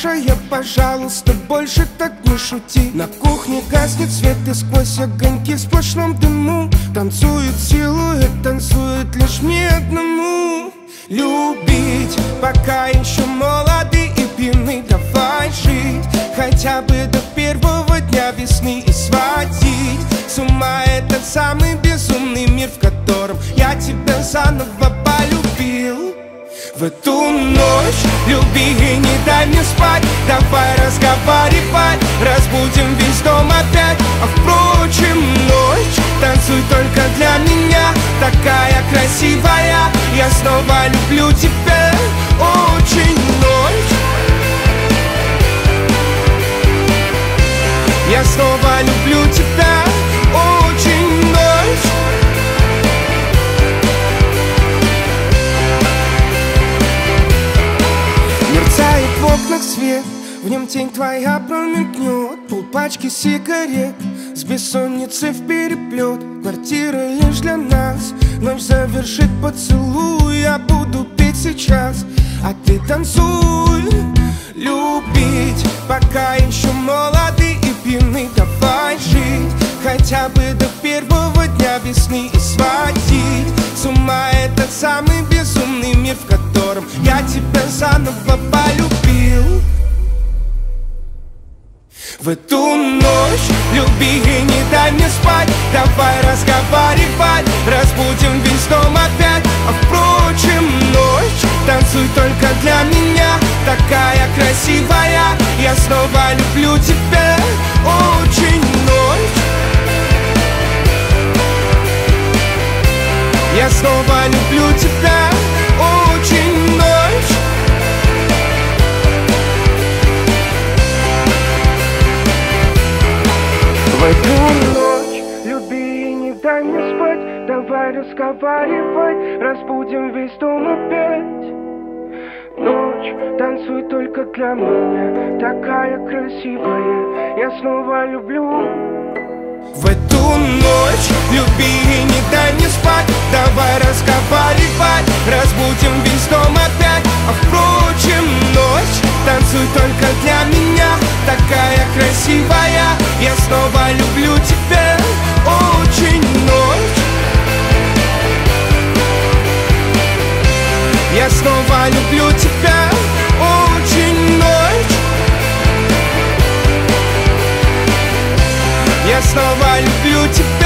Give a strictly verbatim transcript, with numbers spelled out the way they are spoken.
хорошая, пожалуйста, больше так не шути. На кухне гаснет свет, и сквозь огоньки в сплошном дыму танцует силуэт, танцует лишь мне одному. Любить, пока еще молоды и пьяны, давай жить хотя бы до первого дня весны и сводить с ума этот самый безумный мир, в котором я тебя заново полюбил. В эту ночь люби и не дай мне спать, давай разговаривать, разбудим весь дом опять. А впрочем, ночь, танцуй только для меня, такая красивая, я снова люблю тебя очень. Ночь, я снова люблю тебя очень. Ночь, мерцает в окнах свет, в нем тень твоя промелькнет, полпачки сигарет с бессонницей впереплет. Квартира лишь для нас, ночь завершит поцелуй. Я буду петь сейчас, а ты танцуй. Любить, пока еще молоды и пьяны, давай жить хотя бы до первого дня весны и сводить с ума этот самый безумный мир, в котором я тебя заново полюбил. В эту ночь люби и не дай мне спать, давай разговаривать, разбудим весь дом опять. А впрочем, ночь, танцуй только для меня, такая красивая, я снова люблю тебя очень. Ночь, я снова люблю тебя очень. Ночь, в эту ночь люби и не дай мне спать, давай разговаривать, разбудим весь дом опять. Ночь, танцуй только для меня, такая красивая, я снова люблю. В эту ночь люби и не дай мне спать, давай разговаривать, разбудим весь дом опять. А впрочем, ночь, танцуй только для меня, такая красивая, я снова люблю тебя очень. Ночь, я снова люблю тебя очень. Ночь, я снова люблю тебя.